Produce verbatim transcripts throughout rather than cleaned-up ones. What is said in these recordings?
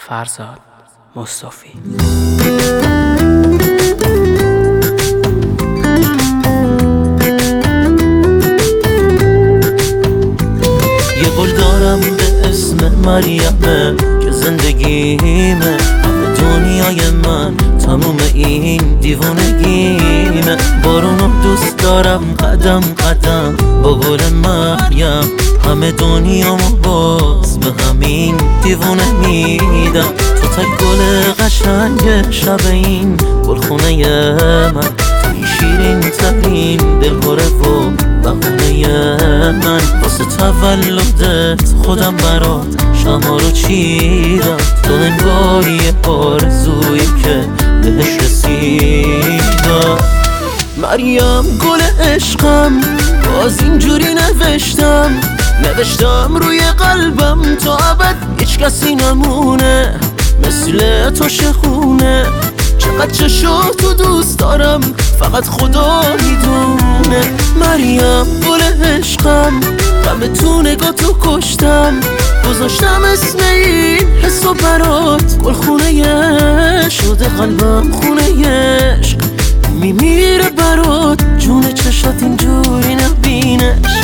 فرزاد مصطفی. یه گل دارم به اسم مریمه که زندگیمه، همه دنیای من تموم این دیوانگیمه. بارونو دوست دارم قدم قدم با گل مریم، همه دنیامو باز به همین دیوانه میدم. تو تا گل قشنگ شب این گلخونه من، توی شیرین ترین دلهوره و بهونه من. واسه تولدت خودم برات شما رو چیدم، تو انگاری آرزویی که بهش رسیدم. مریم گل عشقم، باز اینجوری نوشتم نوشتم روی قلبم تا ابد هیچ کسی نمونه مثل تو شخونه. چقدر چشو تو دوست دارم فقط خدا میدونه. مریم گل عشقم، غم تو نگاه تو کشتم، گذاشتم اسم این حسو برات گلخونه شده قلبم خونه عشق. میمیره برات جون چشات اینجوری نبینش.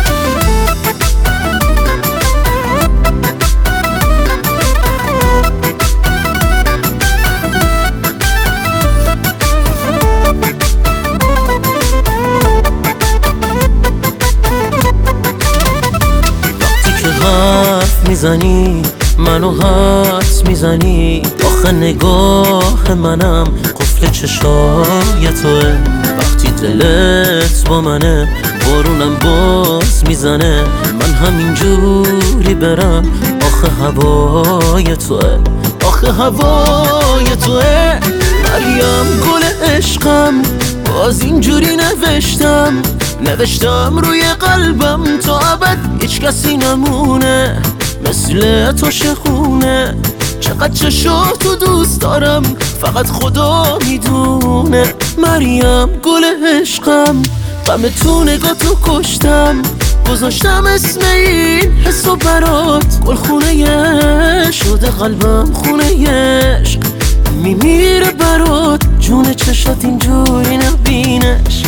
حرف میزنی منو حدس میزنی، آخه نگاه منم قفل چشای توه. وقتی دلت با منه بارونم باز میزنه، من همینجوری برم آخه هوای توه، آخه هوای توه. مریم گل عشقم، باز اینجوری نوشتم نوشتم روی قلبم تا ابد هیچ کسی نمونه مثل تو شخونه. چقدر چشو تو دوست دارم فقط خدا میدونه. مریم گل عشقم، غم تو نگاه تو کشتم، گذاشتم اسم این حسو برات گلخونه شده قلبم خونه عشق. میمیره برات جون چشات اینجوری نبینش.